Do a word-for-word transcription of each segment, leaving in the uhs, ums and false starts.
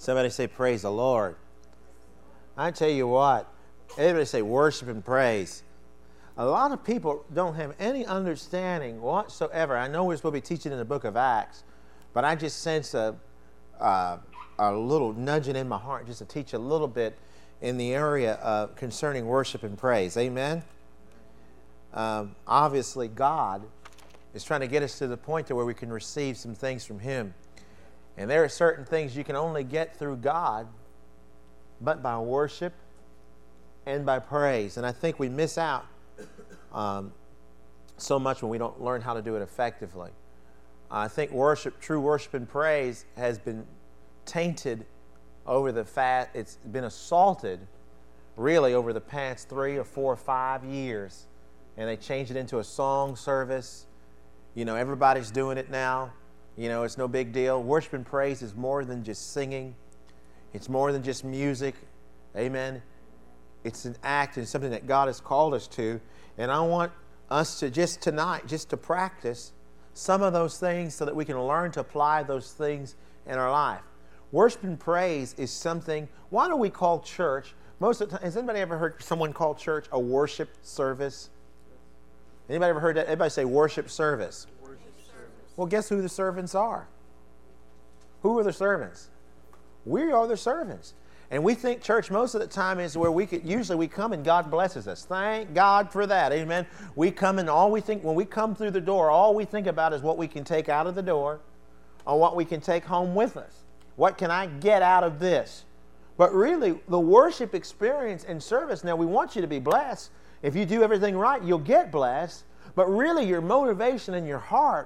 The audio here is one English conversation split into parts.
Somebody say, praise the Lord. I tell you what, everybody say worship and praise. A lot of people don't have any understanding whatsoever. I know we're supposed to be teaching in the book of Acts, but I just sense a, uh, a little nudging in my heart just to teach a little bit in the area of concerning worship and praise. Amen? Um, obviously, God is trying to get us to the point to where we can receive some things from Him. And there are certain things you can only get through God, but by worship and by praise. And I think we miss out um, so much when we don't learn how to do it effectively. I think worship, true worship and praise has been tainted over the fact, it's been assaulted really over the past three or four or five years. And they changed it into a song service. You know, everybody's doing it now. You know, it's no big deal. Worship and praise is more than just singing. It's more than just music. Amen. It's an act and something that God has called us to. And I want us to just tonight, just to practice some of those things so that we can learn to apply those things in our life. Worship and praise is something, why do we call church, most of the time, has anybody ever heard someone call church a worship service? Anybody ever heard that? Everybody say worship service. Worship service. Well, guess who the servants are? Who are the servants? We are the servants. And we think church most of the time is where we could, usually we come and God blesses us. Thank God for that. Amen. We come and all we think, when we come through the door, all we think about is what we can take out of the door or what we can take home with us. What can I get out of this? But really, the worship experience and service, now we want you to be blessed. If you do everything right, you'll get blessed. But really, your motivation in your heart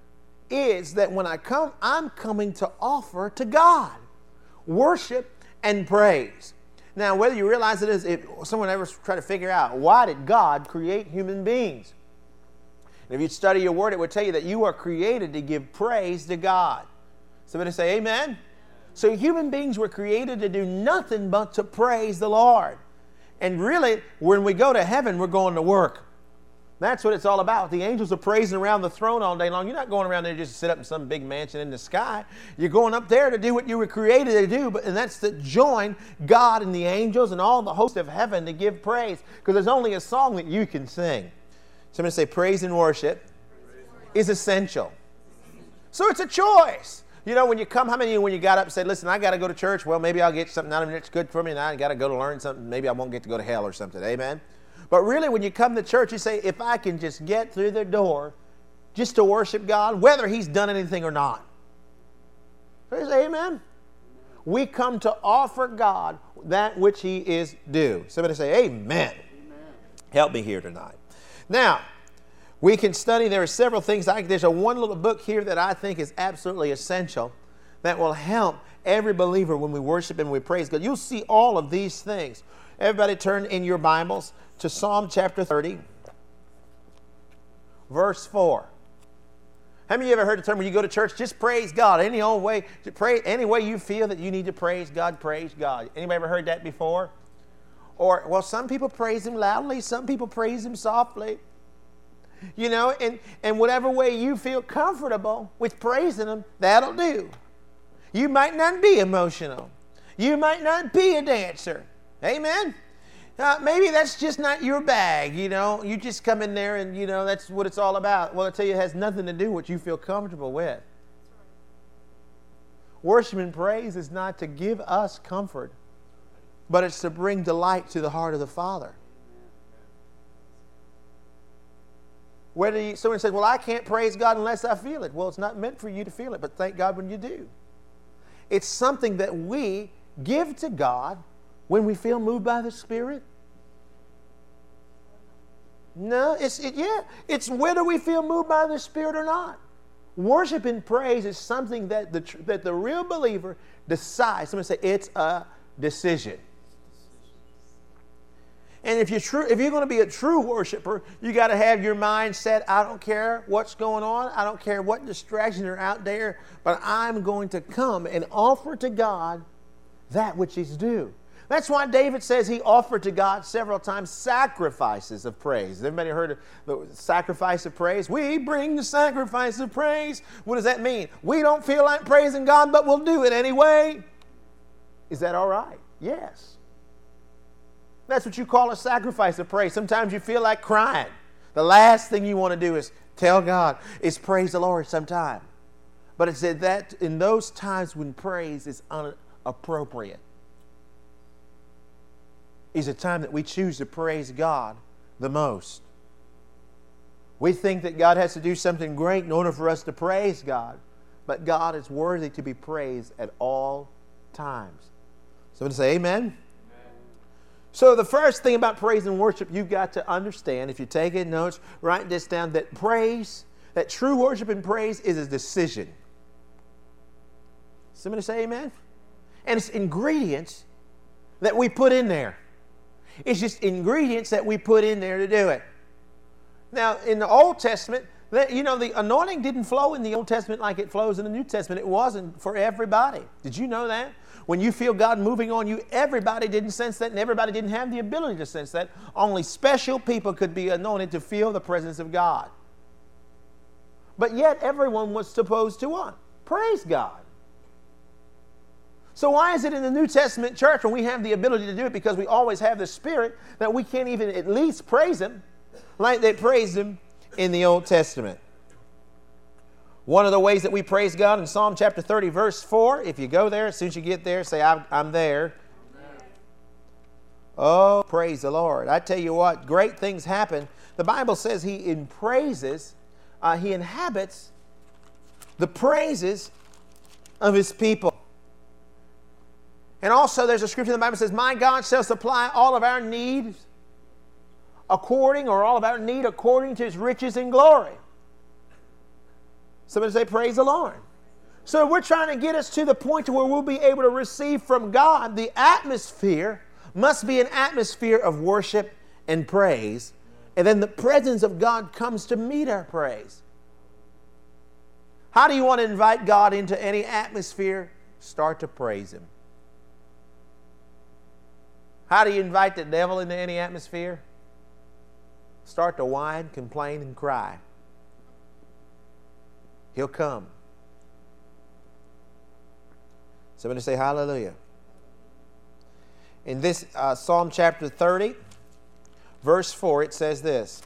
is that when I come, I'm coming to offer to God worship and praise. Now, whether you realize it is, if someone ever try to figure out why did God create human beings? And if you study your word, it would tell you that you are created to give praise to God. Somebody say amen. So human beings were created to do nothing but to praise the Lord. And really, when we go to heaven, we're going to work. That's what it's all about. The angels are praising around the throne all day long. You're not going around there just to sit up in some big mansion in the sky. You're going up there to do what you were created to do, but, and that's to join God and the angels and all the hosts of heaven to give praise. Because there's only a song that you can sing. Somebody say praise and worship is essential. So it's a choice. You know, when you come, how many of you, when you got up and said, listen, I got to go to church, well, maybe I'll get something out of it that's good for me, and I got to go to learn something, maybe I won't get to go to hell or something, amen? But really, when you come to church, you say, if I can just get through the door just to worship God, whether He's done anything or not. Say amen? We come to offer God that which He is due. Somebody say amen. Amen. Help me here tonight. Now, we can study, there are several things. I, there's a one little book here that I think is absolutely essential that will help every believer when we worship and we praise God. You'll see all of these things. Everybody turn in your Bibles to Psalm chapter thirty, verse four. How many of you ever heard the term when you go to church, just praise God? Any old way, pray, any way you feel that you need to praise God, praise God. Anybody ever heard that before? Or, well, some people praise Him loudly, some people praise Him softly. You know, and, and whatever way you feel comfortable with praising Him, that'll do. You might not be emotional. You might not be a dancer. Amen? Uh, maybe that's just not your bag, you know. You just come in there and, you know, that's what it's all about. Well, I tell you, it has nothing to do with what you feel comfortable with. Worship and praise is not to give us comfort, but it's to bring delight to the heart of the Father. Whether you, someone says, well, I can't praise God unless I feel it. Well, it's not meant for you to feel it, but thank God when you do. It's something that we give to God when we feel moved by the Spirit. No, it's, it, yeah, it's whether we feel moved by the Spirit or not. Worship and praise is something that the, that the real believer decides. Someone say, it's a decision. And if you're true, if you're going to be a true worshiper, you got to have your mind set. I don't care what's going on. I don't care what distractions are out there, but I'm going to come and offer to God that which is due. That's why David says he offered to God several times sacrifices of praise. Has everybody heard of the sacrifice of praise? We bring the sacrifice of praise. What does that mean? We don't feel like praising God, but we'll do it anyway. Is that all right? Yes. That's what you call a sacrifice of praise. Sometimes you feel like crying. The last thing you want to do is tell God, is praise the Lord sometime. But it said that in those times when praise is inappropriate, is a time that we choose to praise God the most. We think that God has to do something great in order for us to praise God. But God is worthy to be praised at all times. Somebody say amen? Amen. So the first thing about praise and worship you've got to understand, if you're taking notes, write this down, that praise, that true worship and praise is a decision. Somebody say amen? And it's ingredients that we put in there. It's just ingredients that we put in there to do it. Now, in the Old Testament, you know, the anointing didn't flow in the Old Testament like it flows in the New Testament. It wasn't for everybody. Did you know that? When you feel God moving on you, everybody didn't sense that, and everybody didn't have the ability to sense that. Only special people could be anointed to feel the presence of God. But yet, everyone was supposed to what? Praise God. So why is it in the New Testament church, when we have the ability to do it, because we always have the Spirit, that we can't even at least praise Him like they praised Him in the Old Testament? One of the ways that we praise God in Psalm chapter thirty, verse four, if you go there, as soon as you get there, say, I'm, I'm there. Amen. Oh, praise the Lord. I tell you what, great things happen. The Bible says He in praises, uh, He inhabits the praises of His people. And also there's a scripture in the Bible that says, my God shall supply all of our needs according, or all of our need according to His riches and glory. Somebody say, praise the Lord. So we're trying to get us to the point to where we'll be able to receive from God. The atmosphere must be an atmosphere of worship and praise. And then the presence of God comes to meet our praise. How do you want to invite God into any atmosphere? Start to praise Him. How do you invite the devil into any atmosphere? Start to whine, complain, and cry. He'll come. Somebody say hallelujah. In this uh, Psalm chapter thirty, verse four, it says this.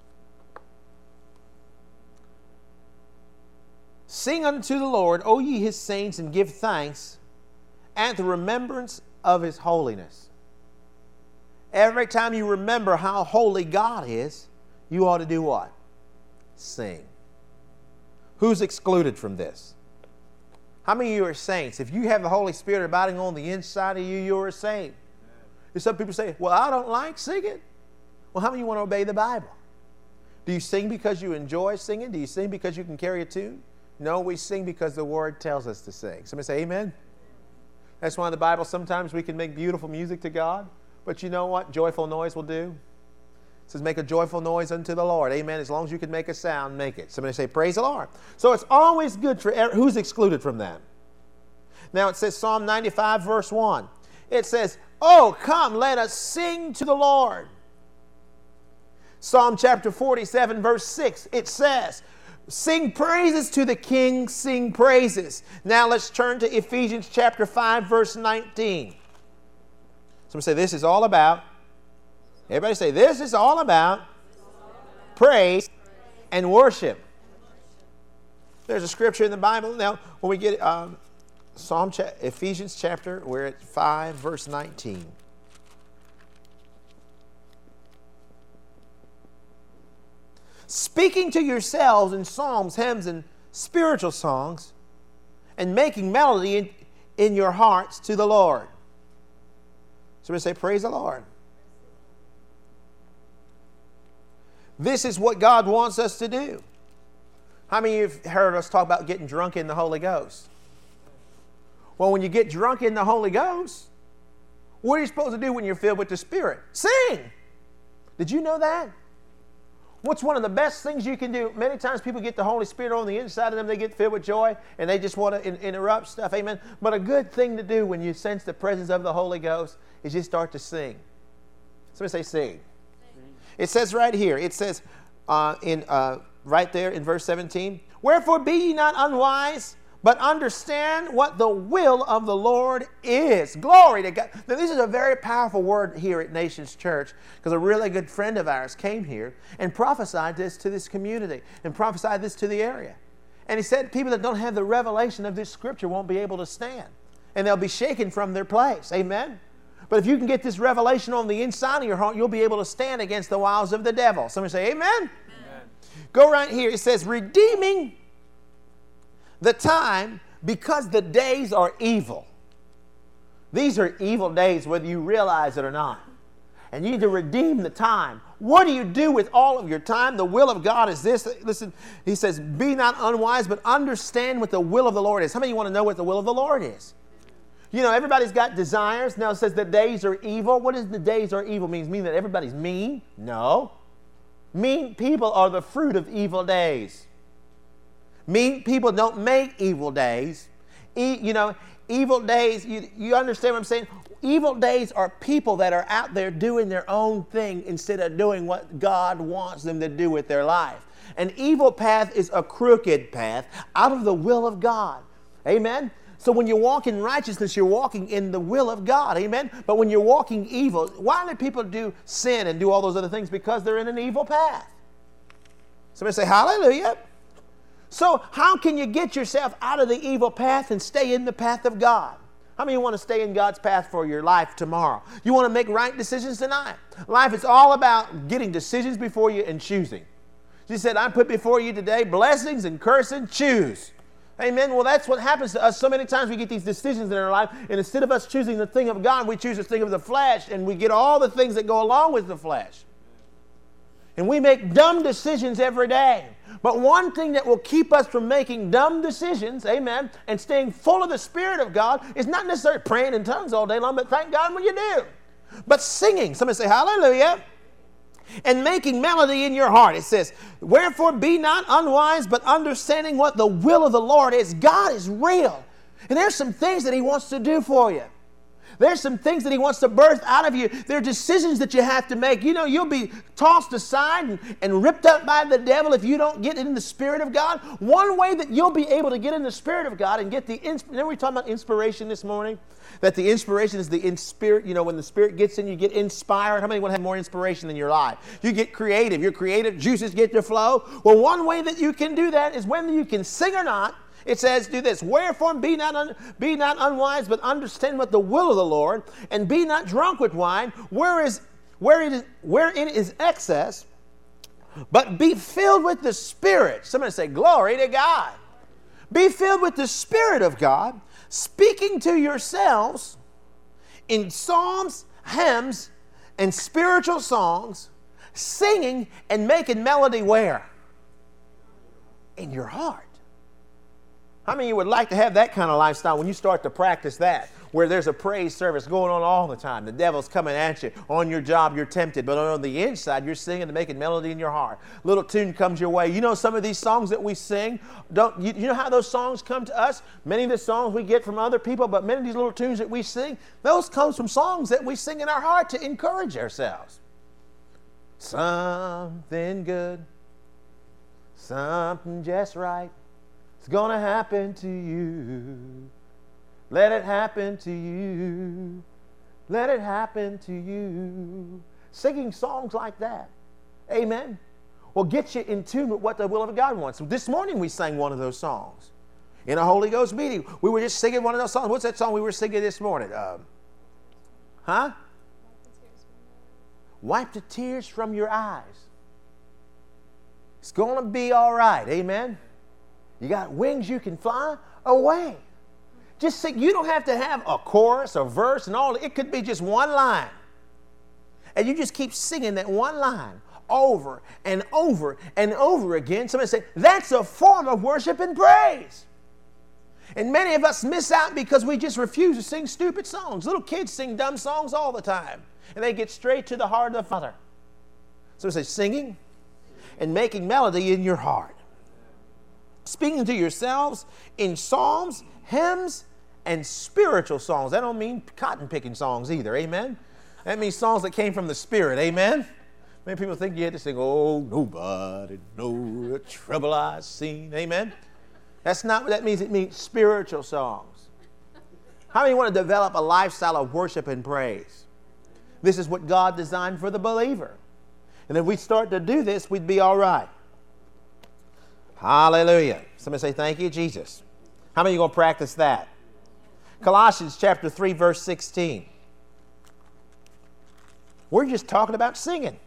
Sing unto the Lord, O ye His saints, and give thanks at the remembrance of His holiness. Every time you remember how holy God is, you ought to do what? Sing. Who's excluded from this? How many of you are saints? If you have the Holy Spirit abiding on the inside of you, you're a saint. And some people say, well, I don't like singing. Well, how many of you want to obey the Bible? Do you sing because you enjoy singing? Do you sing because you can carry a tune? No, we sing because the Word tells us to sing. Somebody say amen. That's why in the Bible sometimes we can make beautiful music to God. But you know what joyful noise will do? It says, make a joyful noise unto the Lord. Amen. As long as you can make a sound, make it. Somebody say, praise the Lord. So it's always good for, who's excluded from that? Now it says Psalm ninety-five, verse one. It says, oh, come, let us sing to the Lord. Psalm chapter forty-seven, verse six. It says, sing praises to the King, sing praises. Now let's turn to Ephesians chapter five, verse nineteen. Somebody say, this is all about. Everybody say, this is all about praise and worship. There's a scripture in the Bible. Now, when we get um, Psalm, cha- Ephesians chapter, we're at five, verse nineteen. Speaking to yourselves in psalms, hymns, and spiritual songs, and making melody in, in your hearts to the Lord. Somebody say, praise the Lord. This is what God wants us to do. How many of you have heard us talk about getting drunk in the Holy Ghost? Well, when you get drunk in the Holy Ghost, what are you supposed to do when you're filled with the Spirit? Sing! Did you know that? What's one of the best things you can do? Many times people get the Holy Spirit on the inside of them, they get filled with joy, and they just want to in- interrupt stuff, amen? But a good thing to do when you sense the presence of the Holy Ghost is just start to sing. Somebody say sing. It says right here, it says uh, in uh, right there in verse seventeen, wherefore be ye not unwise, but understand what the will of the Lord is. Glory to God. Now, this is a very powerful word here at Nations Church, because a really good friend of ours came here and prophesied this to this community and prophesied this to the area. And he said people that don't have the revelation of this scripture won't be able to stand, and they'll be shaken from their place. Amen? But if you can get this revelation on the inside of your heart, you'll be able to stand against the wiles of the devil. Somebody say amen? Amen. Go right here. It says, redeeming the time because the days are evil. These are evil days whether you realize it or not. And you need to redeem the time. What do you do with all of your time? The will of God is this. Listen, he says, be not unwise, but understand what the will of the Lord is. How many of you want to know what the will of the Lord is? You know, everybody's got desires. Now it says the days are evil. What does the days are evil mean? Does it mean that everybody's mean? No. Mean people are the fruit of evil days. Mean people don't make evil days. E, you know, evil days, you, you understand what I'm saying? Evil days are people that are out there doing their own thing instead of doing what God wants them to do with their life. An evil path is a crooked path out of the will of God. Amen? So when you walk in righteousness, you're walking in the will of God. Amen? But when you're walking evil, why do people do sin and do all those other things? Because they're in an evil path. Somebody say hallelujah. So how can you get yourself out of the evil path and stay in the path of God? How many of you want to stay in God's path for your life tomorrow? You want to make right decisions tonight. Life is all about getting decisions before you and choosing. She said, I put before you today blessings and cursing, choose. Amen. Well, that's what happens to us. So many times we get these decisions in our life, and instead of us choosing the thing of God, we choose the thing of the flesh, and we get all the things that go along with the flesh. And we make dumb decisions every day. But one thing that will keep us from making dumb decisions, amen, and staying full of the Spirit of God is not necessarily praying in tongues all day long, but thank God when you do. But singing, somebody say hallelujah, and making melody in your heart. It says, wherefore be not unwise, but understanding what the will of the Lord is. God is real. And there's some things that He wants to do for you. There's some things that He wants to birth out of you. There are decisions that you have to make. You know, you'll be tossed aside and, and ripped up by the devil if you don't get in the Spirit of God. One way that you'll be able to get in the Spirit of God and get the inspiration. Remember we talking about inspiration this morning? That the inspiration is the in spirit. You know, when the Spirit gets in, you get inspired. How many want to have more inspiration in your life? You get creative. Your creative juices get to flow. Well, one way that you can do that is whether you can sing or not. It says, do this, wherefore be not, un, be not unwise, but understand what the will of the Lord, and be not drunk with wine, where is, where it is, wherein is excess, but be filled with the Spirit. Somebody say, glory to God. Be filled with the Spirit of God, speaking to yourselves in psalms, hymns, and spiritual songs, singing and making melody where? In your heart. How many of you would like to have that kind of lifestyle when you start to practice that, where there's a praise service going on all the time? The devil's coming at you. On your job, you're tempted, but on the inside, you're singing and making melody in your heart. Little tune comes your way. You know some of these songs that we sing, don't you, you know how those songs come to us? Many of the songs we get from other people, but many of these little tunes that we sing, those come from songs that we sing in our heart to encourage ourselves. Something good, something just right. It's going to happen to you. Let it happen to you. Let it happen to you. Singing songs like that. Amen. Will get you in tune with what the will of God wants. This morning we sang one of those songs. In a Holy Ghost meeting, we were just singing one of those songs. What's that song we were singing this morning? Um, huh? Wipe the tears from your eyes. It's going to be all right. Amen. You got wings, you can fly away. Just sing. You don't have to have a chorus, a verse, and all. It could be just one line. And you just keep singing that one line over and over and over again. Somebody say, that's a form of worship and praise. And many of us miss out because we just refuse to sing stupid songs. Little kids sing dumb songs all the time. And they get straight to the heart of the Father. So it says singing and making melody in your heart. Speaking to yourselves in psalms, hymns, and spiritual songs. That don't mean cotton-picking songs either, amen? That means songs that came from the Spirit, amen? Many people think you had to sing, oh, nobody know the trouble I've seen, amen? That's not what that means. It means spiritual songs. How many want to develop a lifestyle of worship and praise? This is what God designed for the believer. And if we start to do this, we'd be all right. Hallelujah. Somebody say, thank you, Jesus. How many are going to practice that? Colossians chapter three, verse sixteen. We're just talking about singing.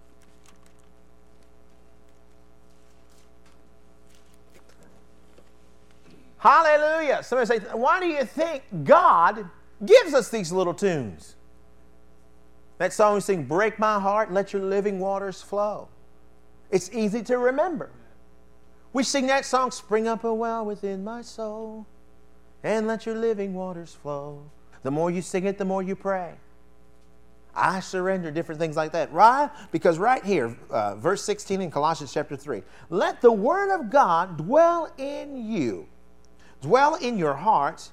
Hallelujah. Somebody say, why do you think God gives us these little tunes? That song we sing, break my heart, let your living waters flow. It's easy to remember. We sing that song, spring up a well within my soul, and let your living waters flow. The more you sing it, the more you pray. I surrender, different things like that. Why? Because right here, uh, verse sixteen in Colossians chapter three, let the word of God dwell in you, dwell in your hearts.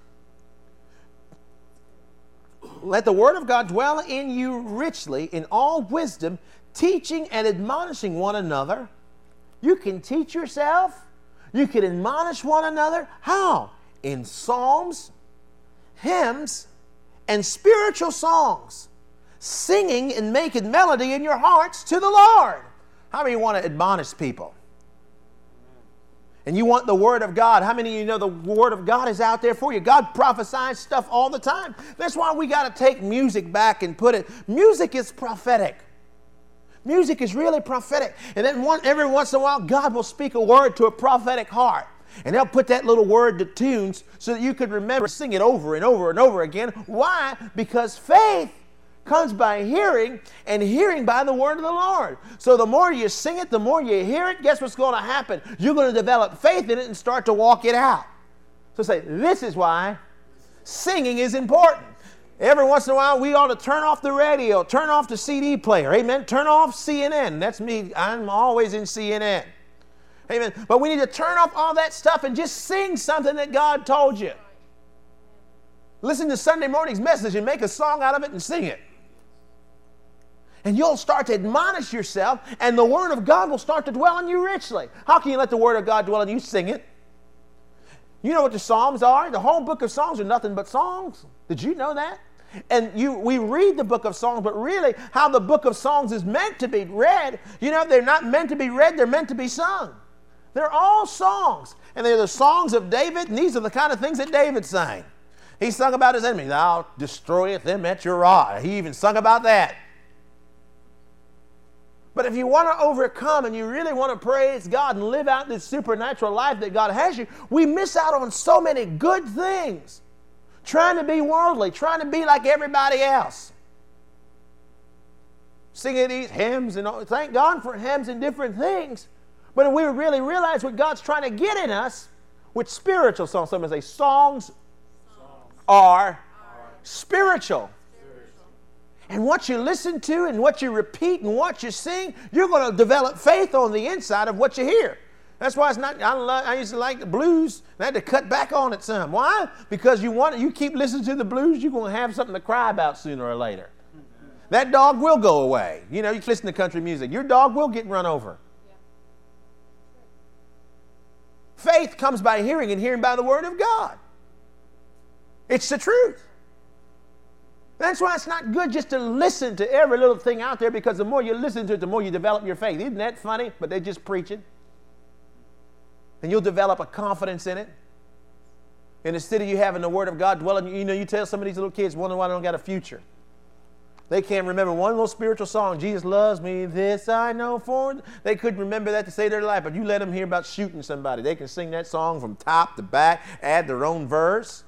Let the word of God dwell in you richly in all wisdom, teaching and admonishing one another. You can teach yourself. You can admonish one another. How? In psalms, hymns, and spiritual songs, singing and making melody in your hearts to the Lord. How many want to admonish people? And you want the Word of God. How many of you know the Word of God is out there for you? God prophesies stuff all the time. That's why we got to take music back and put it. Music is prophetic. Music is really prophetic. And then one, every once in a while, God will speak a word to a prophetic heart. And they'll put that little word to tunes so that you could remember, sing it over and over and over again. Why? Because faith comes by hearing, and hearing by the word of the Lord. So the more you sing it, the more you hear it, guess what's going to happen? You're going to develop faith in it and start to walk it out. So say, this is why singing is important. Every once in a while, we ought to turn off the radio, turn off the C D player, amen? Turn off C N N. That's me. I'm always in C N N. Amen. But we need to turn off all that stuff and just sing something that God told you. Listen to Sunday morning's message and make a song out of it and sing it. And you'll start to admonish yourself, and the Word of God will start to dwell in you richly. How can you let the Word of God dwell in you? Sing it. You know what the Psalms are? The whole book of Psalms are nothing but songs. Did you know that? And you, we read the book of Psalms, but really how the book of Psalms is meant to be read, you know, they're not meant to be read, they're meant to be sung. They're all songs. And they're the songs of David, and these are the kind of things that David sang. He sung about his enemies. Thou destroyeth them at your rod. He even sung about that. But if you want to overcome and you really want to praise God and live out this supernatural life that God has you, we miss out on so many good things. Trying to be worldly, trying to be like everybody else. Singing these hymns and all. Thank God for hymns and different things. But if we really realize what God's trying to get in us with spiritual songs, somebody say, songs, songs. Are, are spiritual. And what you listen to and what you repeat and what you sing, you're going to develop faith on the inside of what you hear. That's why it's not, I, love, I used to like the blues, and I had to cut back on it some. Why? Because you want you keep listening to the blues, you're going to have something to cry about sooner or later. That dog will go away. You know, you listen to country music. Your dog will get run over. Yeah. Faith comes by hearing, and hearing by the Word of God. It's the truth. That's why it's not good just to listen to every little thing out there, because the more you listen to it, the more you develop your faith. Isn't that funny? But they're just preaching. And you'll develop a confidence in it. And instead of you having the Word of God dwelling, you know, you tell some of these little kids wondering why they don't got a future. They can't remember one little spiritual song, Jesus loves me, this I know for. They couldn't remember that to save their life. But you let them hear about shooting somebody. They can sing that song from top to back, add their own verse.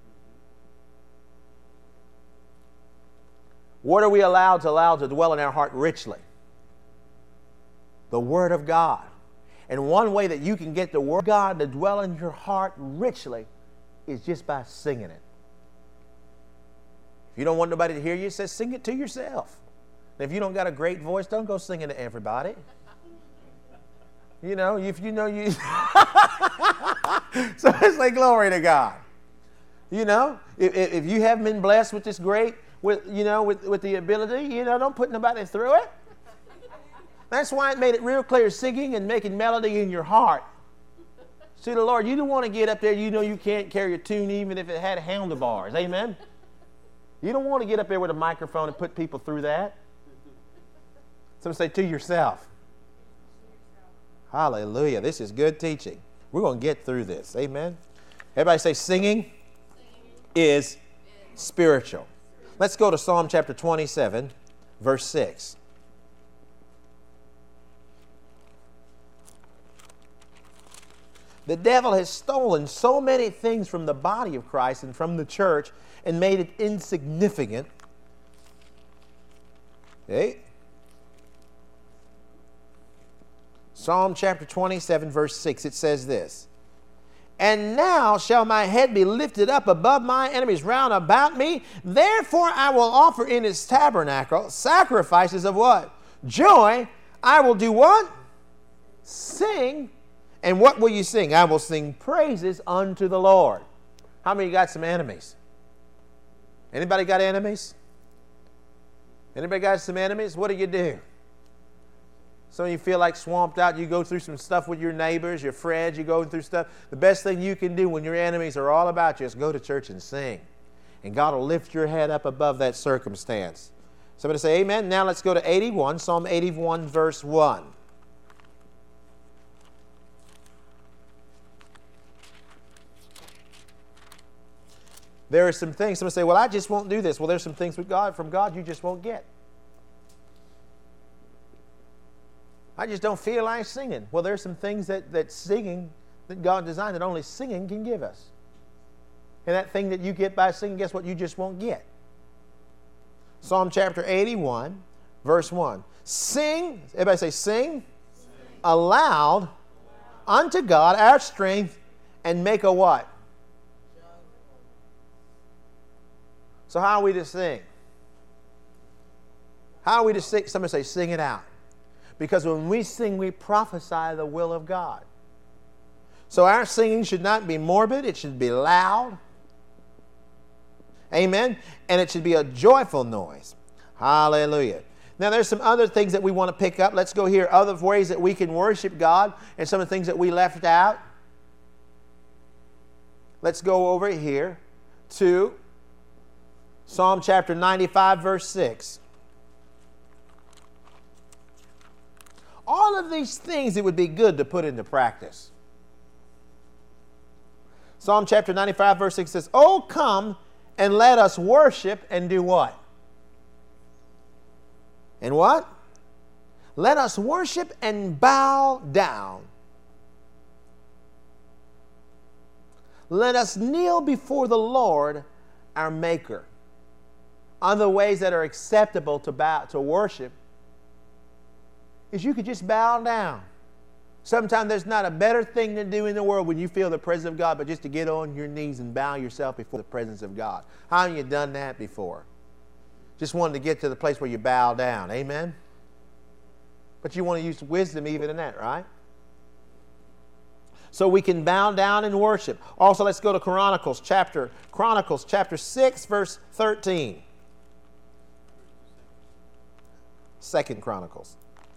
What are we allowed to allow to dwell in our heart richly? The Word of God. And one way that you can get the Word of God to dwell in your heart richly is just by singing it. If you don't want nobody to hear you, say sing it to yourself. And if you don't got a great voice, don't go singing to everybody. You know, if you know you... So it's like glory to God. You know, if, if you haven't been blessed with this great, with you know, with, with the ability, you know, don't put nobody through it. That's why it made it real clear, singing and making melody in your heart. See, the Lord, you don't want to get up there, you know you can't carry a tune even if it had handlebars. Amen? You don't want to get up there with a microphone and put people through that. Some say to yourself. Hallelujah. This is good teaching. We're going to get through this. Amen? Everybody say singing, singing is spiritual. Let's go to Psalm chapter twenty-seven, verse six. The devil has stolen so many things from the body of Christ and from the church and made it insignificant. Okay? Psalm chapter twenty-seven, verse six, it says this. And now shall my head be lifted up above my enemies round about me. Therefore I will offer in his tabernacle sacrifices of what? Joy. I will do what? Sing. And what will you sing? I will sing praises unto the Lord. How many got some enemies? Anybody got enemies? Anybody got some enemies? What do you do? Some of you feel like swamped out. You go through some stuff with your neighbors, your friends. You go through stuff. The best thing you can do when your enemies are all about you is go to church and sing. And God will lift your head up above that circumstance. Somebody say amen. Now let's go to eighty-one. Psalm eighty-one, verse one. There are some things, somebody say, well, I just won't do this. Well, there's some things with God, from God you just won't get. I just don't feel like singing. Well, there's some things that, that singing, that God designed, that only singing can give us. And that thing that you get by singing, guess what? You just won't get. Psalm chapter eighty-one, verse one. Sing, everybody say sing, sing. Aloud unto God our strength, and make a what? So how are we to sing? How are we to sing? Somebody say, sing it out. Because when we sing, we prophesy the will of God. So our singing should not be morbid. It should be loud. Amen? And it should be a joyful noise. Hallelujah. Now there's some other things that we want to pick up. Let's go here. Other ways that we can worship God and some of the things that we left out. Let's go over here to Psalm chapter ninety-five, verse six. All of these things it would be good to put into practice. Psalm chapter ninety-five, verse six says, oh, come and let us worship and do what? And what? Let us worship and bow down. Let us kneel before the Lord our Maker. Other ways that are acceptable to bow, to worship is you could just bow down. Sometimes there's not a better thing to do in the world when you feel the presence of God, but just to get on your knees and bow yourself before the presence of God. How have you done that before? Just wanted to get to the place where you bow down. Amen? But you want to use wisdom even in that, right? So we can bow down and worship. Also, let's go to Chronicles chapter, Chronicles chapter six, verse thirteen. Second Chronicles.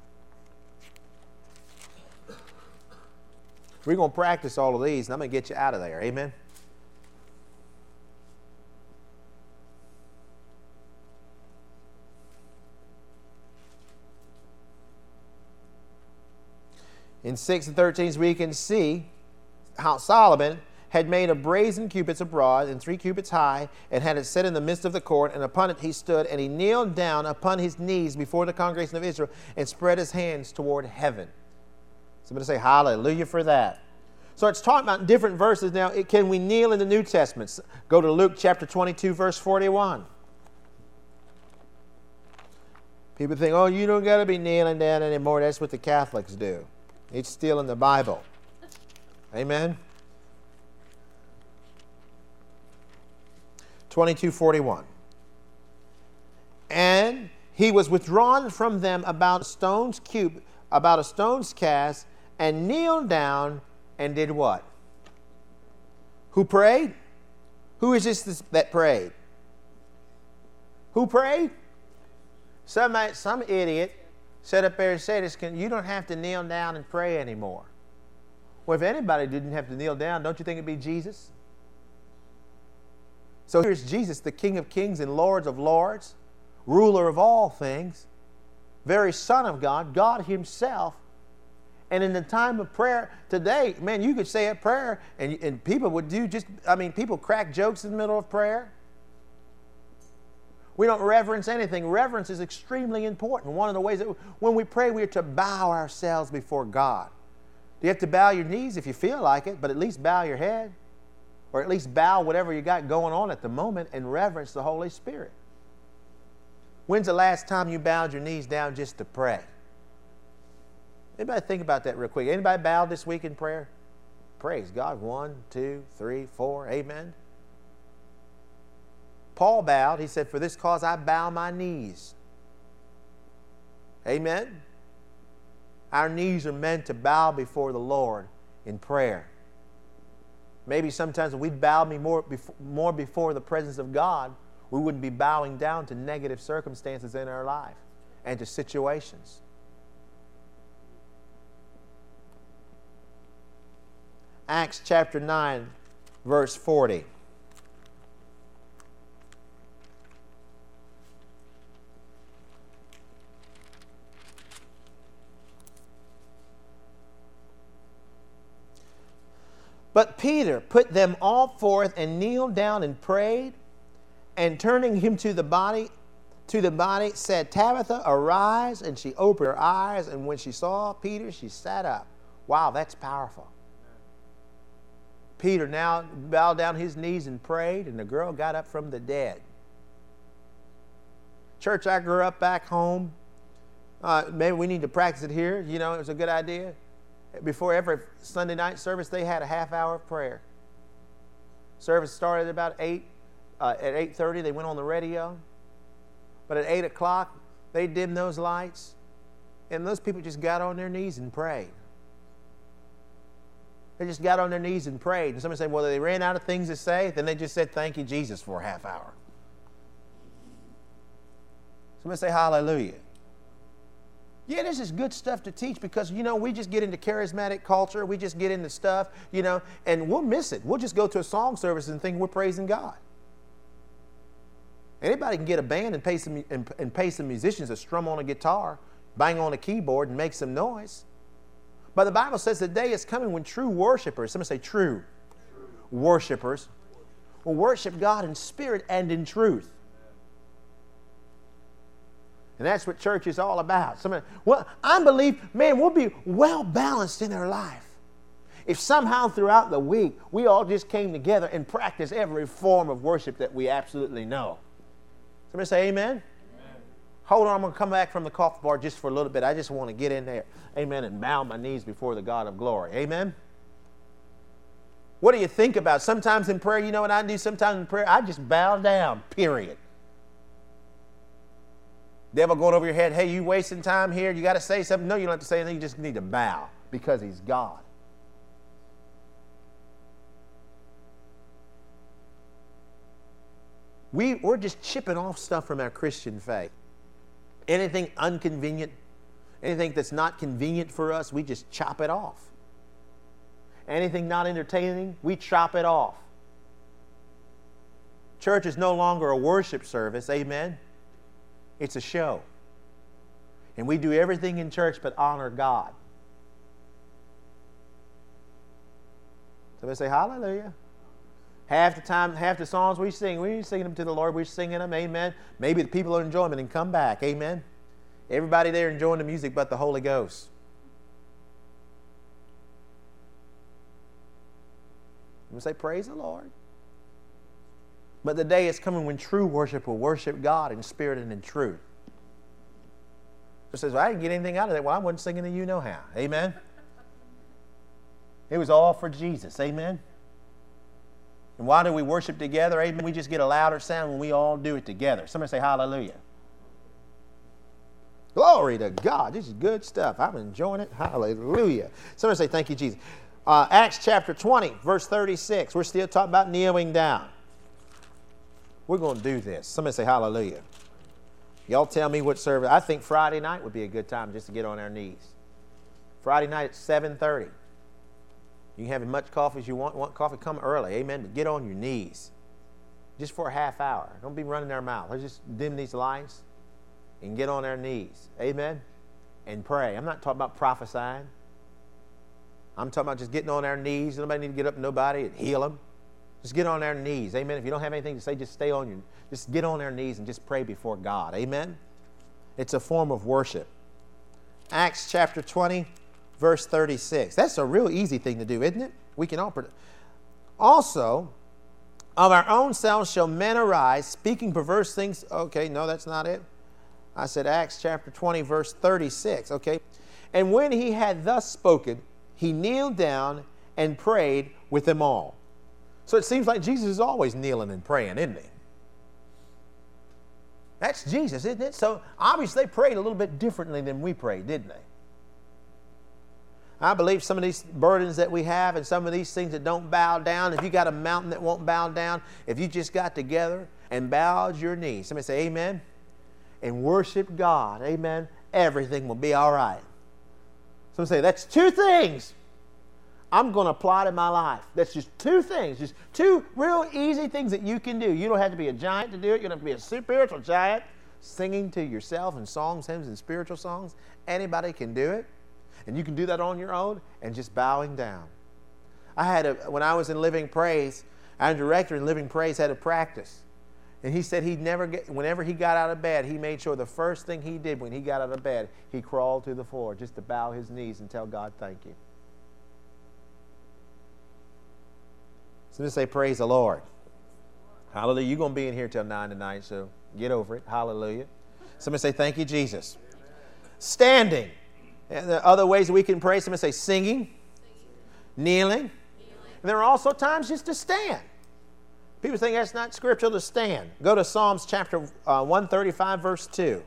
We're going to practice all of these, and I'm going to get you out of there. Amen? In six and thirteen, we can see how Solomon had made a brazen cubits abroad and three cubits high, and had it set in the midst of the court, and upon it he stood, and he kneeled down upon his knees before the congregation of Israel, and spread his hands toward heaven. Somebody say hallelujah for that. So it's talking about different verses. Now, it, can we kneel in the New Testament? Go to Luke chapter twenty-two, verse forty-one. People think, oh, you don't got to be kneeling down anymore. That's what the Catholics do. It's still in the Bible. Amen? twenty-two forty-one. And he was withdrawn from them about a stone's cube, about a stone's cast, and kneeled down and did what? Who prayed? Who is this that prayed? Who prayed? Somebody, some idiot sat up there and said, you don't have to kneel down and pray anymore. Well, if anybody didn't have to kneel down, don't you think it'd be Jesus? So here's Jesus, the King of kings and Lords of lords, ruler of all things, very Son of God, God Himself. And in the time of prayer today, man, you could say a prayer and, and people would do just, I mean, people crack jokes in the middle of prayer. We don't reverence anything. Reverence is extremely important. One of the ways that when we pray, we are to bow ourselves before God. You have to bow your knees if you feel like it, but at least bow your head, or at least bow whatever you got going on at the moment and reverence the Holy Spirit. When's the last time you bowed your knees down just to pray? Anybody think about that real quick? Anybody bowed this week in prayer? Praise God. One, two, three, four. Amen. Paul bowed. He said, for this cause I bow my knees. Amen. Our knees are meant to bow before the Lord in prayer. Maybe sometimes if we bowed me more, more before the presence of God, we wouldn't be bowing down to negative circumstances in our life and to situations. Acts chapter nine, verse forty. But Peter put them all forth and kneeled down and prayed, and turning him to the body, to the body, said, Tabitha, arise. And she opened her eyes, and when she saw Peter, she sat up. Wow, that's powerful. Peter now bowed down his knees and prayed, and the girl got up from the dead. Church, I grew up back home. Uh, maybe we need to practice it here. You know, it was a good idea. Before every Sunday night service, they had a half hour of prayer. Service started at about eight. Uh, at eight thirty, they went on the radio. But at eight o'clock, they dimmed those lights. And those people just got on their knees and prayed. They just got on their knees and prayed. And somebody said, well, they ran out of things to say. Then they just said, thank you, Jesus, for a half hour. Somebody say, hallelujah. Yeah, this is good stuff to teach because, you know, we just get into charismatic culture. We just get into stuff, you know, and we'll miss it. We'll just go to a song service and think we're praising God. Anybody can get a band and pay some, and, and pay some musicians to strum on a guitar, bang on a keyboard, and make some noise. But the Bible says the day is coming when true worshipers, somebody say true, true. worshipers, will worship God in spirit and in truth. And that's what church is all about. Somebody, well, I believe, man, we'll be well balanced in our life if somehow throughout the week we all just came together and practiced every form of worship that we absolutely know. Somebody say amen? Amen. Hold on, I'm going to come back from the coffee bar just for a little bit. I just want to get in there, amen, and bow my knees before the God of glory. Amen? What do you think about? Sometimes in prayer, you know what I do? Sometimes in prayer, I just bow down, period. Devil going over your head, hey, you wasting time here? You got to say something? No, you don't have to say anything. You just need to bow because He's God. We, we're just chipping off stuff from our Christian faith. Anything inconvenient, anything that's not convenient for us, we just chop it off. Anything not entertaining, we chop it off. Church is no longer a worship service, amen? It's a show. And we do everything in church but honor God. Somebody say hallelujah. Half the time, half the songs we sing, we ain't singing them to the Lord, we're singing them, amen. Maybe the people are enjoying them and come back, amen. Everybody there enjoying the music but the Holy Ghost. I'm going to say praise the Lord. But the day is coming when true worship will worship God in spirit and in truth. It says, well, I didn't get anything out of that. Well, I wasn't singing to you no how. Amen? It was all for Jesus. Amen? And why do we worship together? Amen? We just get a louder sound when we all do it together. Somebody say hallelujah. Glory to God. This is good stuff. I'm enjoying it. Hallelujah. Somebody say thank you, Jesus. Uh, Acts chapter twenty, verse thirty-six. We're still talking about kneeling down. We're going to do this. Somebody say hallelujah. Y'all tell me what service. I think Friday night would be a good time just to get on our knees. Friday night at seven thirty. You can have as much coffee as you want. Want coffee, come early. Amen. But get on your knees. Just for a half hour. Don't be running our mouth. Let's just dim these lights and get on our knees. Amen. And pray. I'm not talking about prophesying. I'm talking about just getting on our knees. Nobody need to get up to nobody and heal them. Just get on our knees. Amen. If you don't have anything to say, just stay on your, just get on our knees and just pray before God. Amen. It's a form of worship. Acts chapter twenty, verse thirty-six. That's a real easy thing to do, isn't it? We can all. Also, of our own selves shall men arise, speaking perverse things. Okay, no, that's not it. I said Acts chapter twenty, verse thirty-six. Okay. And when he had thus spoken, he kneeled down and prayed with them all. So it seems like Jesus is always kneeling and praying, isn't he? That's Jesus, isn't it? So obviously they prayed a little bit differently than we prayed, didn't they? I believe some of these burdens that we have and some of these things that don't bow down, if you got a mountain that won't bow down, if you just got together and bowed your knees, somebody say amen, and worship God, amen, everything will be all right. Somebody say, that's two things I'm going to apply to my life. That's just two things, just two real easy things that you can do. You don't have to be a giant to do it. You don't have to be a spiritual giant singing to yourself in songs, hymns, and spiritual songs. Anybody can do it. And you can do that on your own and just bowing down. I had a, when I was in Living Praise, our director in Living Praise had a practice. And he said he'd never get, whenever he got out of bed, he made sure the first thing he did when he got out of bed, he crawled to the floor just to bow his knees and tell God thank you. So just say, praise the Lord. Hallelujah. You're going to be in here till nine tonight, so get over it. Hallelujah. Somebody say, thank you, Jesus. Amen. Standing. And there are other ways that we can pray. Somebody say, singing. Singing. Kneeling. Kneeling. And there are also times just to stand. People think that's not scriptural to stand. Go to Psalms chapter uh, one thirty-five, verse two.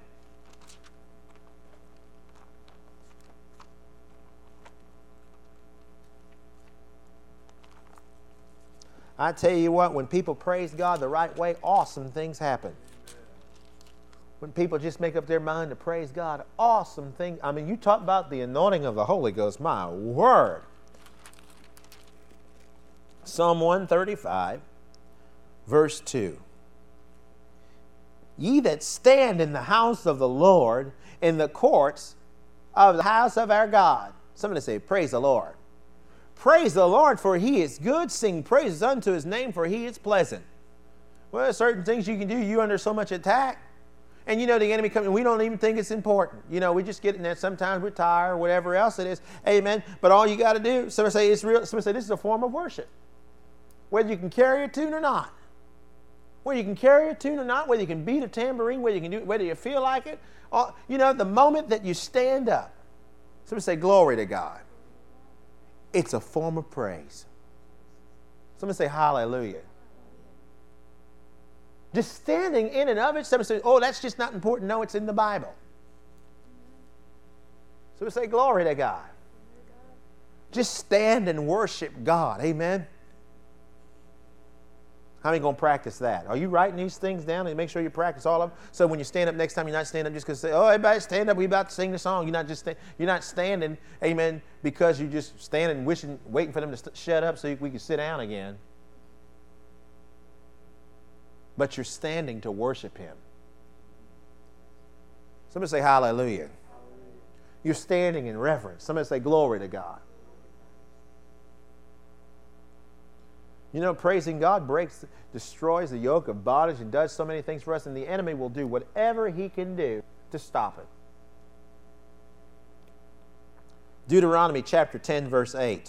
I tell you what, when people praise God the right way, awesome things happen. When people just make up their mind to praise God, awesome things. I mean, you talk about the anointing of the Holy Ghost, my word. Psalm one thirty-five, verse two. Ye that stand in the house of the Lord, in the courts of the house of our God. Somebody say, praise the Lord. Praise the Lord, for he is good. Sing praises unto his name, for he is pleasant. Well, there's certain things you can do. You're under so much attack. And you know the enemy comes, and we don't even think it's important. You know, we just get in there. Sometimes we're tired or whatever else it is. Amen. But all you got to do, somebody say it's real. Somebody say this is a form of worship. Whether you can carry a tune or not. Whether you can carry a tune or not. Whether you can beat a tambourine. Whether you can do it, whether you feel like it. All, you know, the moment that you stand up. Somebody say glory to God. It's a form of praise. Somebody say hallelujah. Just standing in and of it, somebody says, oh, that's just not important. No, it's in the Bible. Somebody say glory to God. Just stand and worship God. Amen. How many going to practice that? Are you writing these things down and make sure you practice all of them? So when you stand up next time, you're not standing up just because say, oh, everybody stand up, we're about to sing the song. You're not just sta- you're not standing, amen, because you're just standing wishing, waiting for them to st- shut up so we can sit down again. But you're standing to worship him. Somebody say hallelujah. Hallelujah. You're standing in reverence. Somebody say glory to God. You know, praising God breaks, destroys the yoke of bondage and does so many things for us, and the enemy will do whatever he can do to stop it. Deuteronomy chapter ten, verse eight.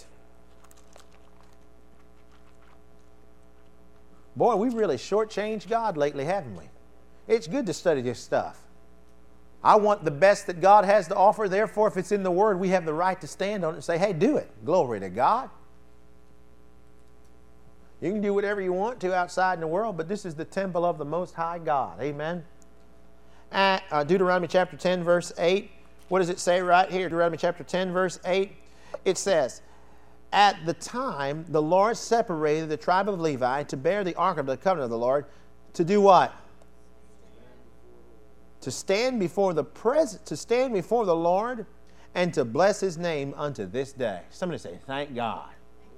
Boy, we've really shortchanged God lately, haven't we? It's good to study this stuff. I want the best that God has to offer. Therefore, if it's in the Word, we have the right to stand on it and say, hey, do it. Glory to God. You can do whatever you want to outside in the world, but this is the temple of the Most High God. Amen. At, uh, Deuteronomy chapter ten, verse eight. What does it say right here? Deuteronomy chapter ten, verse eight. It says, at the time the Lord separated the tribe of Levi to bear the ark of the covenant of the Lord, to do what? To stand before the pres- to stand before the Lord and to bless his name unto this day. Somebody say, thank God.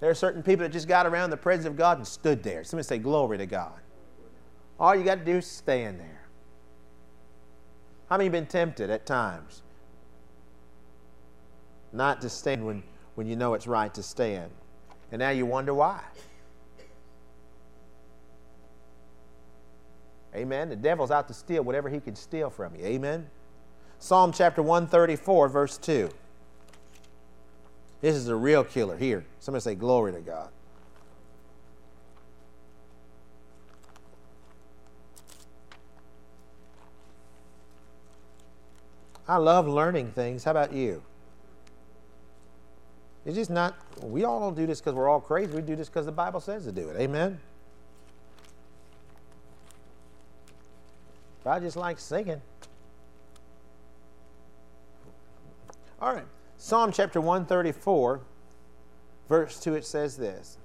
There are certain people that just got around the presence of God and stood there. Somebody say, glory to God. All you got to do is stand there. How many have been tempted at times not to stand when, when you know it's right to stand? And now you wonder why. Amen. The devil's out to steal whatever he can steal from you. Amen. Psalm chapter one thirty-four, verse two. This is a real killer. Here, somebody say, glory to God. I love learning things. How about you? It's just not, we all don't do this because we're all crazy. We do this because the Bible says to do it. Amen? But I just like singing. All right. Psalm chapter one thirty-four, verse two, it says this.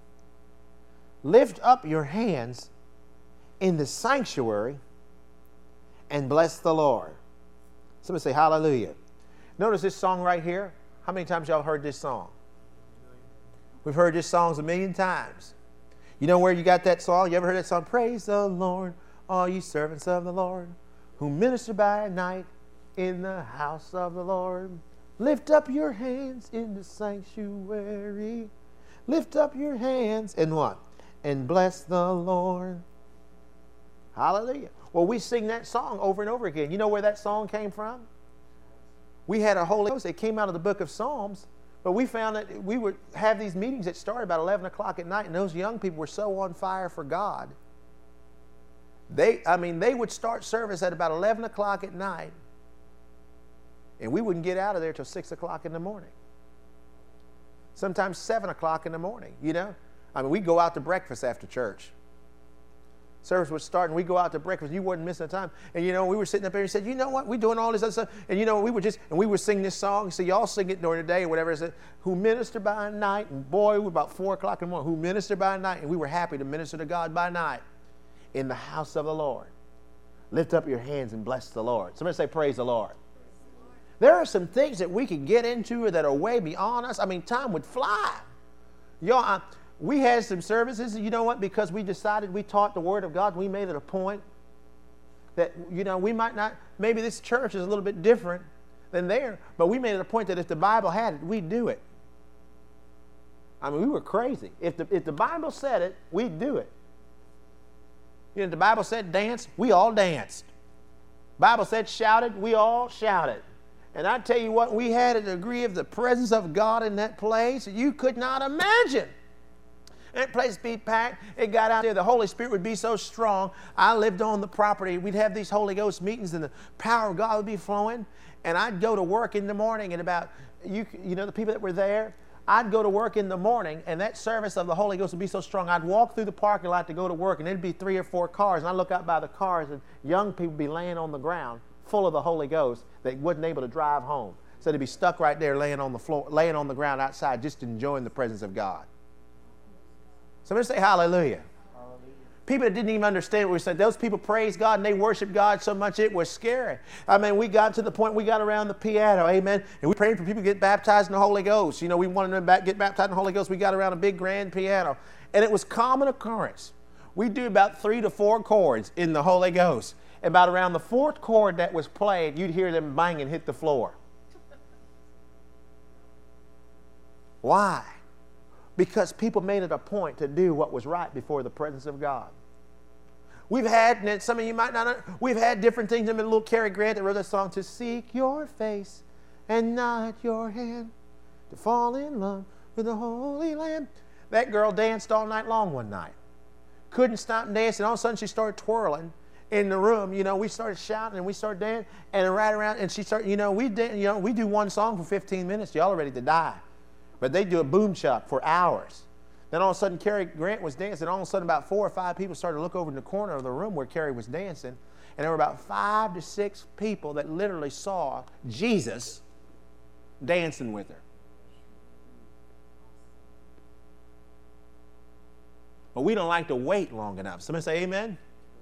Lift up your hands in the sanctuary and bless the Lord. Somebody say hallelujah. Notice this song right here. How many times y'all heard this song? We've heard this song a million times. You know where you got that song? You ever heard that song? Praise the Lord, all ye servants of the Lord, who minister by night in the house of the Lord. Lift up your hands in the sanctuary. Lift up your hands and what? And bless the Lord. Hallelujah. Well, we sing that song over and over again. You know where that song came from? We had a Holy Ghost. It came out of the book of Psalms. But we found that we would have these meetings that started about eleven o'clock at night, and those young people were so on fire for God. They, I mean, they would start service at about eleven o'clock at night, and we wouldn't get out of there till six o'clock in the morning. Sometimes seven o'clock in the morning, you know. I mean, we'd go out to breakfast after church. Service would start, and we'd go out to breakfast. You wouldn't miss a time. And, you know, we were sitting up there and said, you know what? We're doing all this other stuff. And, you know, we would just, and we would sing this song. So y'all sing it during the day or whatever. It said, who minister by night. And, boy, it was about four o'clock in the morning. Who minister by night. And we were happy to minister to God by night in the house of the Lord. Lift up your hands and bless the Lord. Somebody say, praise the Lord. There are some things that we could get into that are way beyond us. I mean, time would fly. Y'all, I, we had some services, you know what, because we decided we taught the Word of God, we made it a point that, you know, we might not, maybe this church is a little bit different than there, but we made it a point that if the Bible had it, we'd do it. I mean, we were crazy. If the, if the Bible said it, we'd do it. You know, if the Bible said dance, we all danced. Bible said shouted, we all shouted. And I tell you what, we had a degree of the presence of God in that place that you could not imagine. That place would be packed. It got out there. The Holy Spirit would be so strong. I lived on the property. We'd have these Holy Ghost meetings, and the power of God would be flowing. And I'd go to work in the morning, and about, you, you know, the people that were there, I'd go to work in the morning, and that service of the Holy Ghost would be so strong. I'd walk through the parking lot to go to work, and there'd be three or four cars. And I'd look out by the cars, and young people would be laying on the ground full of the Holy Ghost that wasn't able to drive home. So they'd be stuck right there laying on the floor, laying on the ground outside, just enjoying the presence of God. Somebody say hallelujah. Hallelujah. People that didn't even understand what we said, those people praised God and they worshiped God so much it was scary. I mean, we got to the point we got around the piano, amen, and we prayed for people to get baptized in the Holy Ghost. You know, we wanted them to get baptized in the Holy Ghost. We got around a big grand piano, and it was common occurrence. We do about three to four chords in the Holy Ghost. About around the fourth chord that was played, you'd hear them bang and hit the floor. Why? Because people made it a point to do what was right before the presence of God. We've had, and some of you might not know, we've had different things. I mean, little Cary Grant that wrote a song, to seek your face and not your hand, to fall in love with the Holy Lamb. That girl danced all night long one night. Couldn't stop dancing. All of a sudden she started twirling in the room. You know, we started shouting and we started dancing, and right around, and she started, you know, we did, you know, we do one song for fifteen minutes. Y'all are ready to die. But they do a boom shop for hours. Then all of a sudden, Cary Grant was dancing. All of a sudden, about four or five people started to look over in the corner of the room where Cary was dancing. And there were about five to six people that literally saw Jesus dancing with her. But we don't like to wait long enough. Somebody say amen.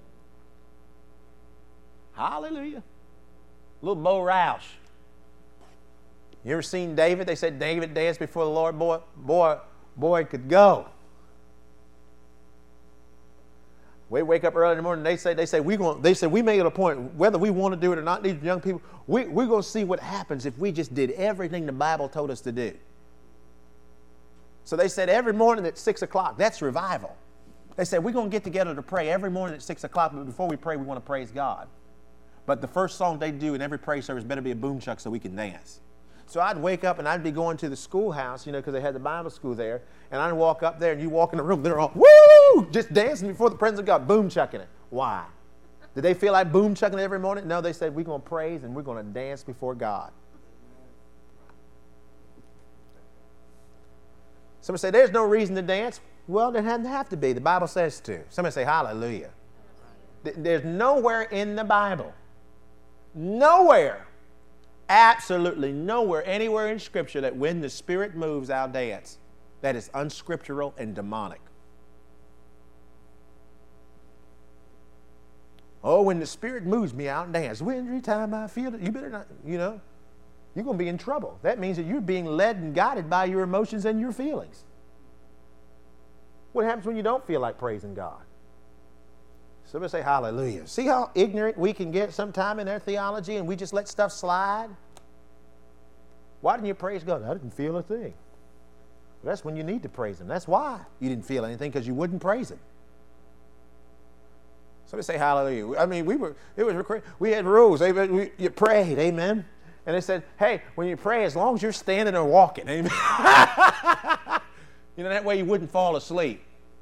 Hallelujah. Little Bo Roush. You ever seen David? They said David danced before the Lord. Boy, boy, boy could go. We wake up early in the morning. They say, they say we going. They say we made it a point, whether we want to do it or not. These young people, we we're going to see what happens if we just did everything the Bible told us to do. So they said every morning at six o'clock. That's revival. They said we're going to get together to pray every morning at six o'clock. But before we pray, we want to praise God. But the first song they do in every praise service better be a boom chuck so we can dance. So I'd wake up and I'd be going to the schoolhouse, you know, because they had the Bible school there. And I'd walk up there and you walk in the room, they're all, woo, just dancing before the presence of God, boom chucking it. Why? Did they feel like boom chucking it every morning? No, they said, we're going to praise and we're going to dance before God. Somebody say, there's no reason to dance. Well, there doesn't have to be. The Bible says to. Somebody say, hallelujah. There's nowhere in the Bible, nowhere, absolutely nowhere, anywhere in Scripture that when the Spirit moves, I'll dance. That is unscriptural and demonic. Oh, when the Spirit moves me, I'll dance. Every time I feel it, you better not, you know, you're going to be in trouble. That means that you're being led and guided by your emotions and your feelings. What happens when you don't feel like praising God? Somebody say hallelujah. See how ignorant we can get sometime in their theology and we just let stuff slide? Why didn't you praise God? I didn't feel a thing. Well, that's when you need to praise Him. That's why you didn't feel anything, because you wouldn't praise Him. Somebody say hallelujah. I mean, we were, it was, we had rules. We, you prayed, amen. And they said, hey, when you pray, as long as you're standing or walking, amen. You know, that way you wouldn't fall asleep.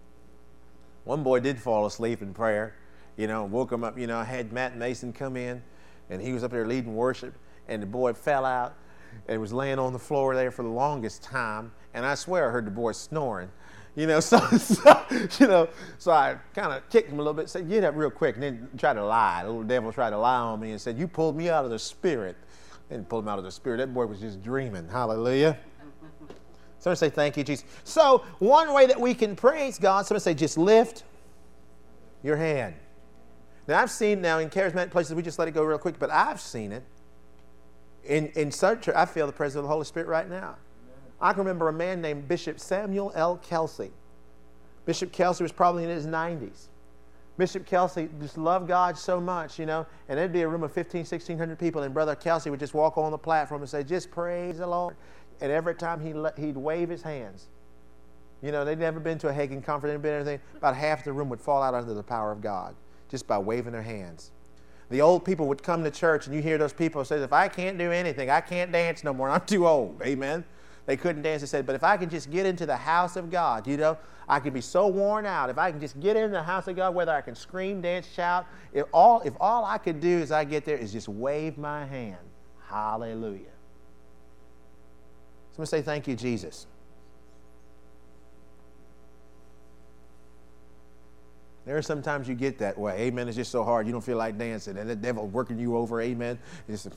One boy did fall asleep in prayer, you know, woke him up. You know, I had Matt Mason come in, and he was up there leading worship, and the boy fell out and was laying on the floor there for the longest time, and I swear I heard the boy snoring. You know, so, so you know, so I kind of kicked him a little bit, said, get up real quick, and then tried to lie. The little devil tried to lie on me and said, you pulled me out of the Spirit. I didn't pull him out of the Spirit. That boy was just dreaming. Hallelujah. Somebody say, thank you, Jesus. So one way that we can praise God, somebody say, just lift your hand. Now, I've seen now in charismatic places, we just let it go real quick, but I've seen it. In, in such, I feel the presence of the Holy Spirit right now. Amen. I can remember a man named Bishop Samuel L. Kelsey. Bishop Kelsey was probably in his nineties. Bishop Kelsey just loved God so much, you know, and there'd be a room of fifteen, sixteen hundred people, and Brother Kelsey would just walk on the platform and say, just praise the Lord. And every time he let, he'd wave his hands. You know, they'd never been to a Hagen conference, they'd been anything. About half the room would fall out under the power of God just by waving their hands. The old people would come to church, and you hear those people say, if I can't do anything, I can't dance no more, I'm too old. Amen. They couldn't dance. They said, but if I can just get into the house of God, you know, I could be so worn out. If I can just get into the house of God, whether I can scream, dance, shout, if all, if all I could do as I get there is just wave my hand. Hallelujah. Somebody say, thank you, Jesus. There are sometimes you get that way. Amen. It's just so hard. You don't feel like dancing. And the devil working you over. Amen. It's,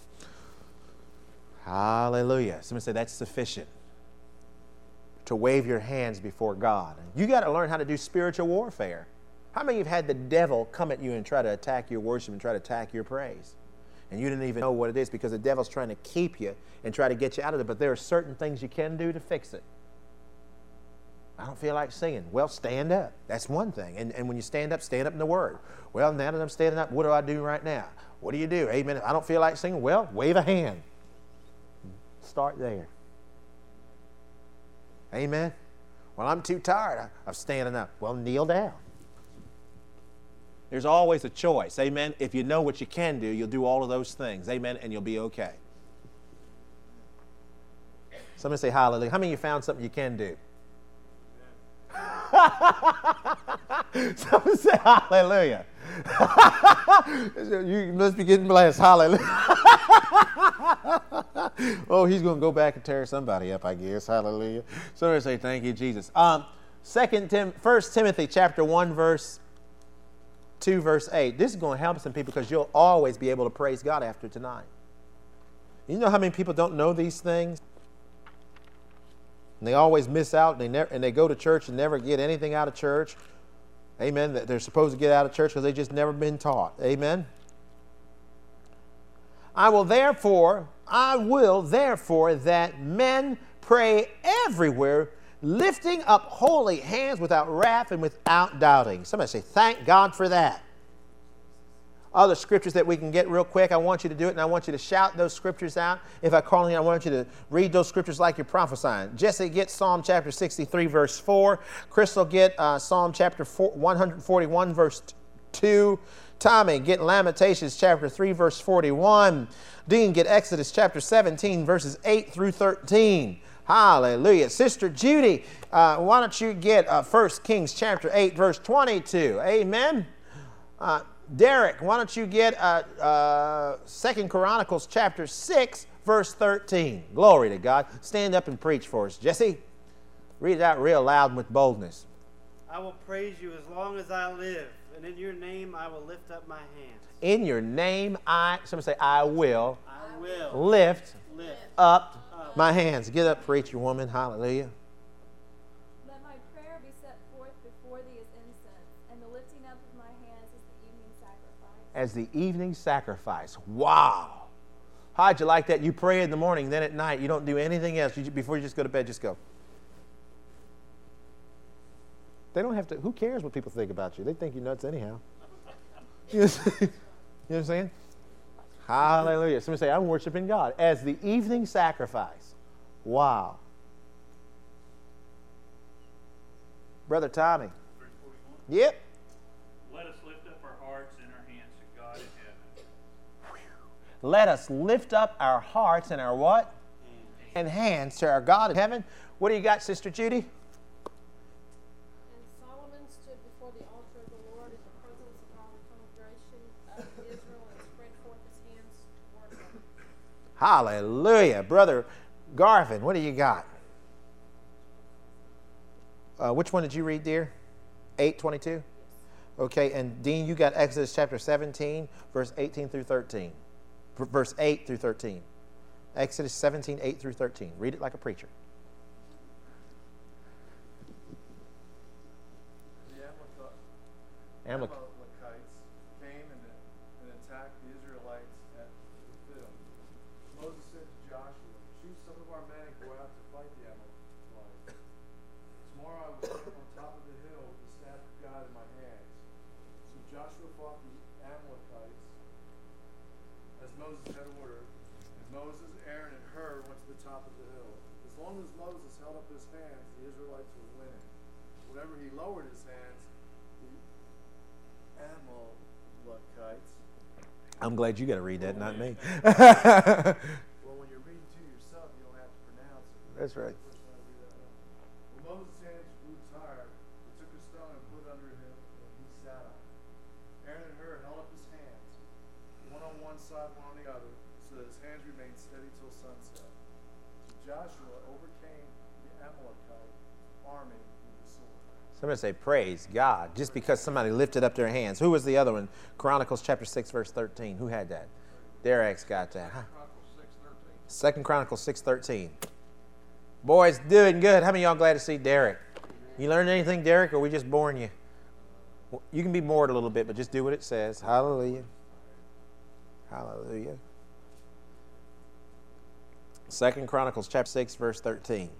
hallelujah. Somebody say, that's sufficient to wave your hands before God. You got to learn how to do spiritual warfare. How many of you have had the devil come at you and try to attack your worship and try to attack your praise? And you didn't even know what it is because the devil's trying to keep you and try to get you out of it. But there are certain things you can do to fix it. I don't feel like singing. Well, stand up. That's one thing. And, and when you stand up, stand up in the Word. Well, now that I'm standing up, what do I do right now? What do you do? Amen. I don't feel like singing. Well, wave a hand. Start there. Amen. Well, I'm too tired of standing up. Well, kneel down. There's always a choice. Amen. If you know what you can do, you'll do all of those things. Amen. And you'll be okay. Somebody say hallelujah. How many of you found something you can do? Somebody say hallelujah. You must be getting blessed. Hallelujah. Oh, he's going to go back and tear somebody up, I guess. Hallelujah. Somebody say thank you, Jesus. Um, Second Tim, First Timothy chapter one, verse two, verse eight. This is going to help some people because you'll always be able to praise God after tonight. You know how many people don't know these things? And they always miss out, and they, never, and they go to church and never get anything out of church. Amen. That they're supposed to get out of church because they've just never been taught. Amen. I will therefore, I will therefore that men pray everywhere, Lifting up holy hands without wrath and without doubting. Somebody say, thank God for that. Other scriptures that we can get real quick. I want you to do it, and I want you to shout those scriptures out. If I call on you, I want you to read those scriptures like you're prophesying. Jesse, get Psalm chapter sixty-three, verse four. Crystal, get uh, Psalm chapter one forty-one, verse two. Tommy, get Lamentations chapter three, verse forty-one. Dean, get Exodus chapter seventeen, verses eight through thirteen. Hallelujah. Sister Judy, uh, why don't you get uh, First Kings chapter eight, verse twenty-two. Amen. Uh, Derek, why don't you get uh, uh, Second Chronicles chapter six, verse thirteen. Glory to God. Stand up and preach for us. Jesse, read it out real loud and with boldness. I will praise you as long as I live, and in your name I will lift up my hands. In your name I, somebody say, I will, I will lift, lift up, up my hands. Get up, preacher woman. Hallelujah. Let my prayer be set forth before thee as incense, and the lifting up of my hands as the evening sacrifice. As the evening sacrifice. Wow. How'd you like that? You pray in the morning, then at night you don't do anything else. You, before you just go to bed, just go. They don't have to, who cares what people think about you? They think you're nuts anyhow. You know what I'm saying? Hallelujah. Somebody say, I'm worshiping God. As the evening sacrifice. Wow. Brother Tommy. Yep. Let us lift up our hearts and our hands to God in heaven. Let us lift up our hearts and our what? And hands to our God in heaven. What do you got, Sister Judy? And Solomon stood before the altar of the Lord in the presence of all the congregation of Israel and spread forth his hands toward them. Hallelujah. Brother Garvin, what do you got? Uh, which one did you read, dear? eight twenty-two? Okay, and Dean, you got Exodus chapter seventeen, verse eighteen through thirteen. Verse eight through thirteen. Exodus seventeen, eight through thirteen. Read it like a preacher. The Amalek. Amalekites came and, and attacked the Israelites at Rephidim. Moses said to Joshua, choose some of our men and go out to fight the Amalekites. Tomorrow I will stand on top of the hill with the staff of God in my hands. So Joshua fought the Amalekites as Moses had ordered, and Moses, Aaron, and Hur went to the top of the hill. As long as Moses held up his hands, the Israelites were winning. Whenever he lowered his hands, Amalekites. I'm glad you got to read that, not me. Well, when you're reading to yourself, you don't have to pronounce it. That's right. Well, Moses' hands grew tired. He took a stone and put it under him, and he sat on it. Aaron and Hur held up his hands, one on one side, one on the other, so that his hands remained steady till sunset. So Joshua overcame the Amalekite army with the sword. Somebody say, praise God. Just because somebody lifted up their hands. Who was the other one? Chronicles chapter six, verse thirteen. Who had that? Derek's got that. Huh? Second Chronicles six, thirteen. Boys, doing good. How many of y'all glad to see Derek? You learned anything, Derek, or are we just boring you? You can be bored a little bit, but just do what it says. Hallelujah. Hallelujah. Second Chronicles chapter six, verse thirteen.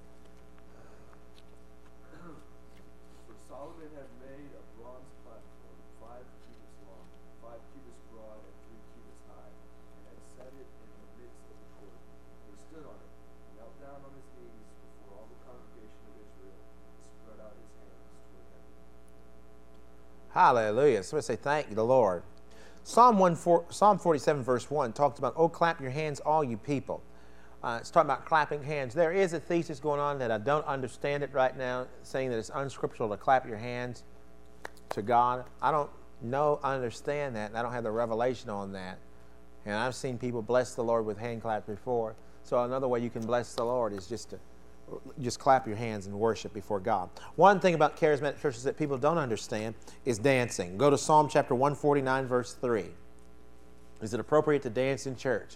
Solomon had made a bronze platform, five cubits long, five cubits broad, and three cubits high, and had set it in the midst of the court. He stood on it, knelt down on his knees before all the congregation of Israel, and spread out his hands toward heaven. Hallelujah. Somebody say, thank you, the Lord. Psalm, one, four, Psalm forty-seven, verse one talks about, oh, clap your hands, all you people. Uh, it's talking about clapping hands. There is a thesis going on that I don't understand it right now, saying that it's unscriptural to clap your hands to God. I don't know, understand that, and I don't have the revelation on that. And I've seen people bless the Lord with hand claps before. So another way you can bless the Lord is just to just clap your hands and worship before God. One thing about charismatic churches that people don't understand is dancing. Go to Psalm chapter one forty-nine, verse three. Is it appropriate to dance in church?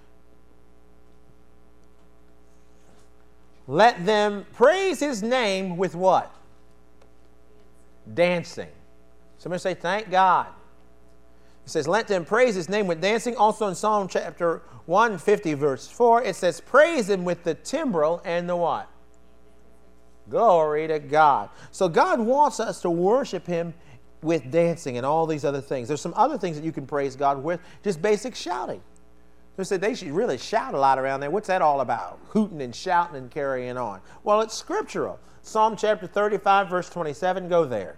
Let them praise his name with what? Dancing. Somebody say, thank God. It says, let them praise his name with dancing. Also in Psalm chapter one fifty, verse four, it says, praise him with the timbrel and the what? Glory to God. So God wants us to worship Him with dancing and all these other things. There's some other things that you can praise God with, just basic shouting. They said they should really shout a lot around there. What's that all about? Hooting and shouting and carrying on. Well, it's scriptural. Psalm chapter thirty-five, verse twenty-seven, go there.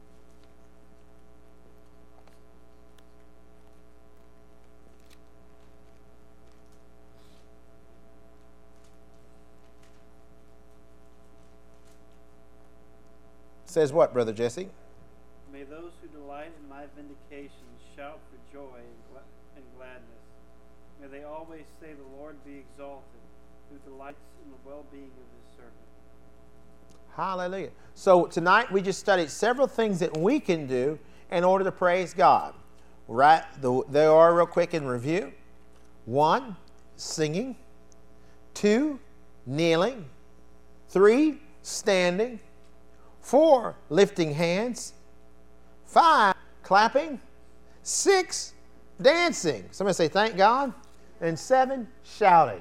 Says what, Brother Jesse? May those who delight in my vindication shout for joy and, gla- and gladness. May they always say, the Lord be exalted, who delights in the well-being of his servant. Hallelujah. So tonight we just studied several things that we can do in order to praise God. Right? The, they are real quick in review. One, singing. Two, kneeling. Three, standing. Four, lifting hands. Five, clapping. Six, dancing. Somebody say, thank God. And seven, shouting.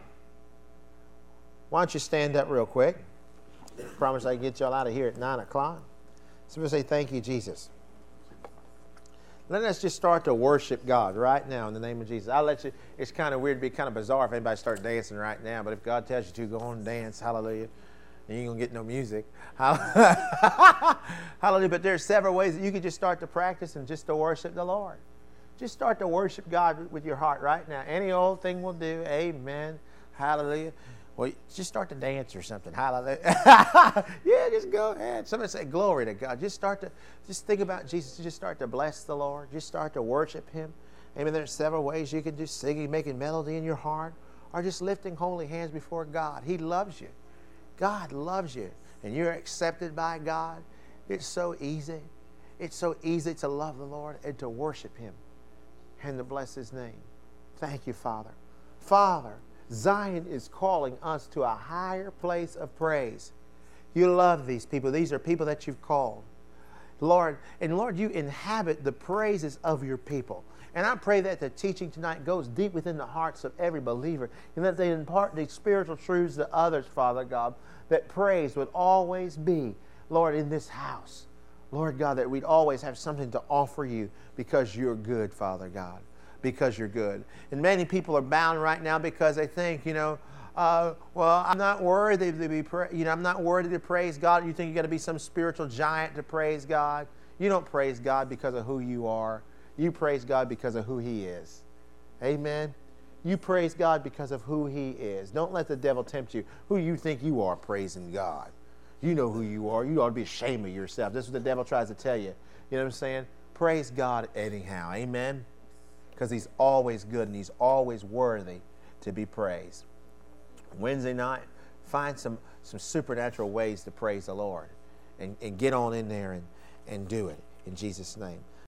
Why don't you stand up real quick? Promise I can get y'all out of here at nine o'clock. Somebody say, thank you, Jesus. Let us just start to worship God right now in the name of Jesus. I'll let you, it's kind of weird, it'd be kind of bizarre if anybody started dancing right now, but if God tells you to, go on and dance. Hallelujah. You ain't going to get no music. Hallelujah. But there's several ways that you can just start to practice and just to worship the Lord. Just start to worship God with your heart right now. Any old thing will do. Amen. Hallelujah. Well, just start to dance or something. Hallelujah. Yeah, just go ahead. Somebody say glory to God. Just start to, just think about Jesus. Just start to bless the Lord. Just start to worship Him. Amen. There's several ways you can do singing, making melody in your heart, or just lifting holy hands before God. He loves you. God loves you, and you're accepted by God. It's so easy. It's so easy to love the Lord and to worship Him and to bless His name. Thank you, Father. Father, Zion is calling us to a higher place of praise. You love these people. These are people that you've called. Lord, and Lord, you inhabit the praises of your people. And I pray that the teaching tonight goes deep within the hearts of every believer and that they impart these spiritual truths to others, Father God, that praise would always be, Lord, in this house. Lord God, that we'd always have something to offer you because you're good, Father God, because you're good. And many people are bound right now because they think, you know, uh, well, I'm not worthy to be, pra- you know, I'm not worthy to praise God. You think you got to be some spiritual giant to praise God. You don't praise God because of who you are. You praise God because of who He is. Amen. You praise God because of who He is. Don't let the devil tempt you. Who you think you are praising God. You know who you are. You ought to be ashamed of yourself. This is what the devil tries to tell you. You know what I'm saying? Praise God anyhow. Amen. Because He's always good and He's always worthy to be praised. Wednesday night, find some, some supernatural ways to praise the Lord. And, and get on in there and, and do it in Jesus' name.